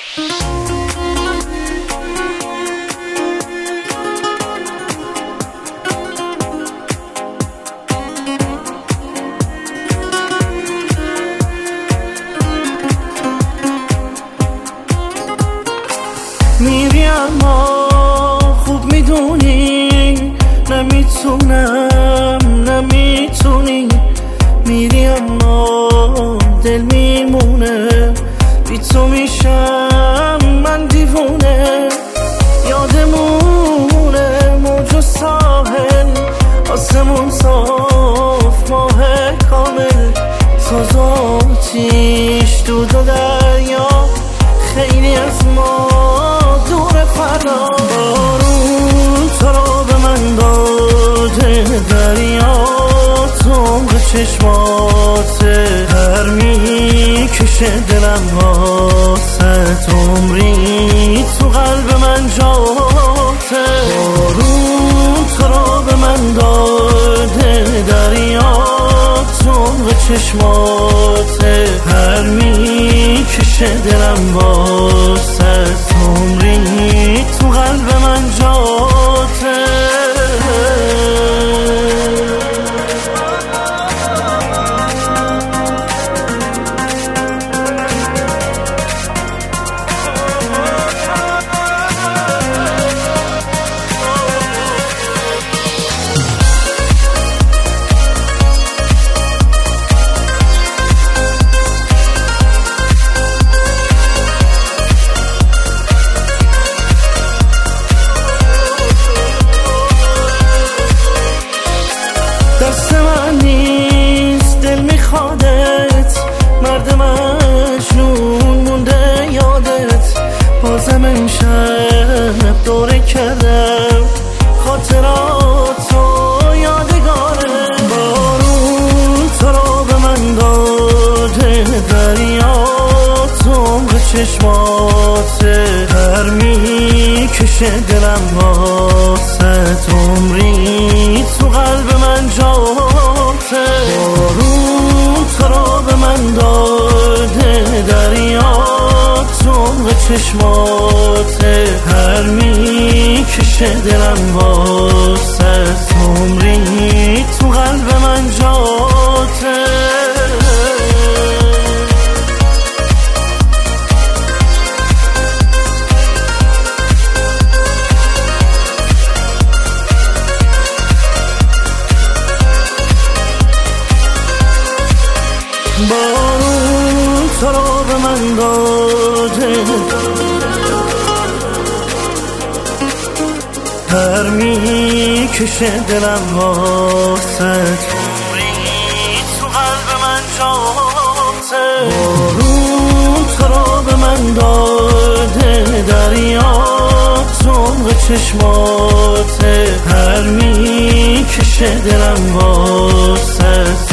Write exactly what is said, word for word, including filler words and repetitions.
میری اما خوب میدونی نمیتونم نمیتونی، میری اما دل میمونه، بی تو میشم من دیوونه. یادمونه موج و ساحل، آسمون صاف ماه کامل، ساز و آتیش دود و دریا، خیلی از ما دور فردا. بارون تو رو به من داده، دریا تمق چشماته، هر میکشه دلم واسه عمری تو قلب من جاته. بارون تو رو به من داده، دریا تمق چشماته، هر میکشه دلم واسه عمری تو قلب من جاته. دست من نیست دل میخوادت، مرد مجنون مونده یادت، بازم امشب دوره کردم خاطراتو یادگاره. بارون تو رو به من داده، دریا تمق چشماته، هر میکشه دلم واسه عمری تو قلب من جاته. بارون تو رو به من داده، دریا تمق چشماته، هر میکشه دلم واسه عمری تو قلب من جاته. بارون تو رو به من داده، هر میکشه دلم واسه عمری تو قلب من جاته. بارون تو رو به من داده، دریا تمق چشماته، هر میکشه دلم واسه